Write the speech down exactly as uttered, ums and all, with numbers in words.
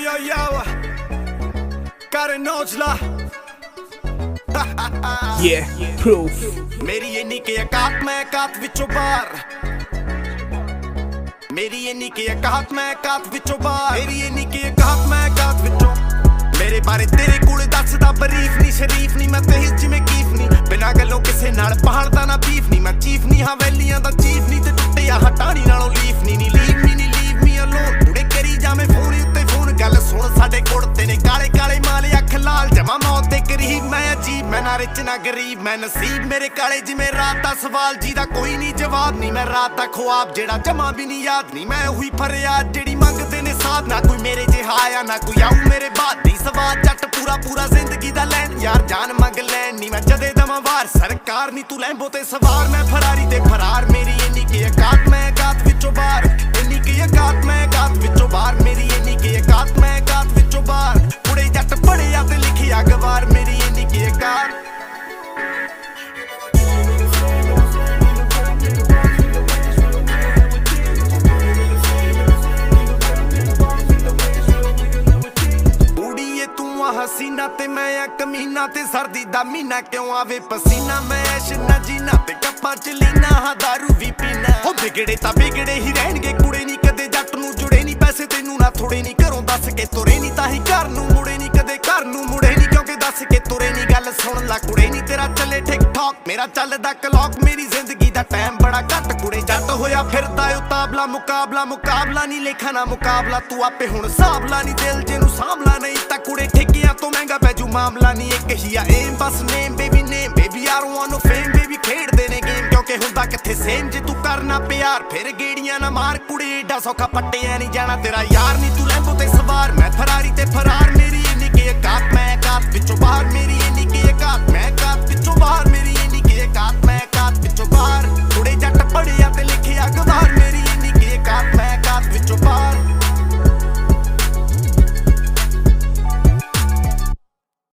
yo, yo, got a nojla. Yeah, proof. मेरी ये निके अकात मैं अकात विचों बार मेरी ये निके अकात मैं अकात विचों बार मेरी ये निके अकात मैं अकात विचों मेरे बारे तेरे कोल दसदा बरीफ नहीं शरीफ नहीं मैं तेज जिवें कीफ नहीं बिना गल्लों किसे नाल पहाड़दा ना बीफ नहीं मैं चीफ नहीं हवेलियां दा चीफ नहीं ते टुੱਟਿਆ हटानी नालों लीफ नहीं नहीं लीव मी नहीं लीव मी अलोन थोड़े करी जावे फोन उत्ते फोन गल सुन साडे कुड़ते ने काले काले माले अख लाल जमा मौत दे करीब मैं अजीब मैं ना रिच ना गरीब मैं नसीब मेरे काले जिवें रात दा सवाल जीदा कोई नहीं जवाब नहीं मैं रात दा ख्वाब जेड़ा जमा भी नहीं याद नहीं मैं हुई फरियाद जेड़ी मंगदे ने साथ ना कोई मेरे जिहा आया ना कोई आऊ मेरे बाद दी सवाल जट पूरा पूरा जिंदगी दा लैन यार जान मंग लैन नहीं मैं जदे दमा वार सरकार नहीं तू लैंबो ते सवार मैं फरारी ते फरार मेरी इन्नी की औकात मैं औकात विचों बाहर इन्नी की औकात मैं औकात विचों बाहर मेरी इन्नी की औकात मैं औकात विचों बाहर कुड़े जट पढ़िया ते लिखिया गवार मेरी इन्नी की औकात हसीना ते मैं आ कमीना ते सर्दी दा मीना क्यों आवे पसीना मैं ऐश ना जीना ते कप्पां च लीना हां दारू भी पीना हो बिगड़े तां बिगड़े ही रहणगे कुड़े नहीं कदे जट नूं जुड़े नहीं पैसे तैनूं ना थोड़े नहीं घरों दस के तुरे नहीं तां ही घर नूं मुड़े नहीं कदे घर नूं मुड़े नहीं क्योंकि दस के तुरे नहीं गल सुन ला कुड़े नहीं तेरा चले ठीक ठाक मेरा चलदा क्लॉक मेरी जिंदगी दा टाइम बड़ा घट कुड़े जट होया फिरदा ओ ताबला मुकाबला मुकाबला नहीं लेखा ना मुकाबला तू आपे हुण साबला नहीं दिल जेनू सामला नहीं तां कुड़े ठेकियां तो महंगा पैजू मामला नहीं एक ही आ एम बस नेम बेबी नेम बेबी आर वांट नो फेम बेबी खेड देने गेम क्योंकि हुंदा किथे सेम जे तू करना प्यार फिर गेड़ियां ना मार कुड़े एडा सौखा पट्टियां नहीं जाना तेरा यार नहीं तू लैंबो ते सवार मैं फरारी ते फरार